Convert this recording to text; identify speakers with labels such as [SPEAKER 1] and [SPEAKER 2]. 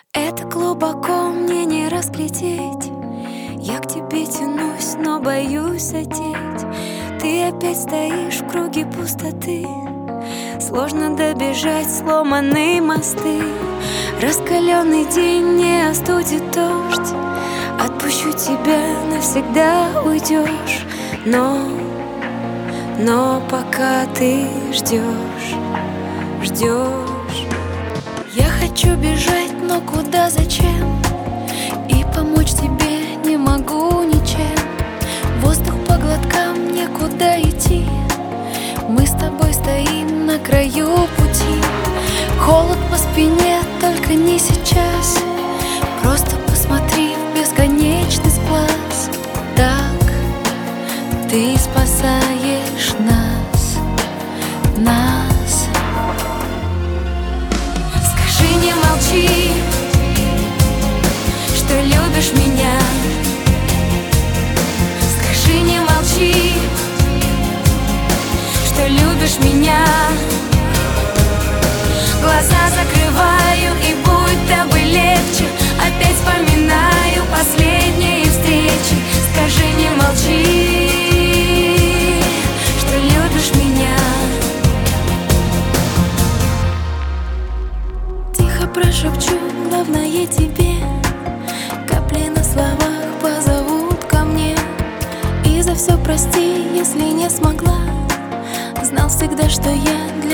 [SPEAKER 1] Это глубоко мне не разглядеть. Я к тебе тянусь, но боюсь задеть. Ты опять стоишь в круге пустоты. Сложно добежать, сломанные мосты. Раскаленный день не остудит дождь. Отпущу тебя, навсегда уйдешь. Но пока ты ждешь. Я хочу бежать, но куда, зачем? И помочь тебе не могу ничем. Воздух по глоткам, некуда идти. Мы с тобой стоим на краю пути. Холод по спине, только не сейчас. Просто посмотри в бесконечность глаз. Так ты спасаешь нас. Скажи, не молчи, что любишь меня. Скажи, не молчи, что любишь меня. Глаза закрываю, и будто бы легче. Опять вспоминаю последние встречи. Скажи, не молчи, что любишь меня. Тихо прошепчу, главное тебе. Капли на словах позовут ко мне. И за все прости, если не смогла. Знал всегда, что я для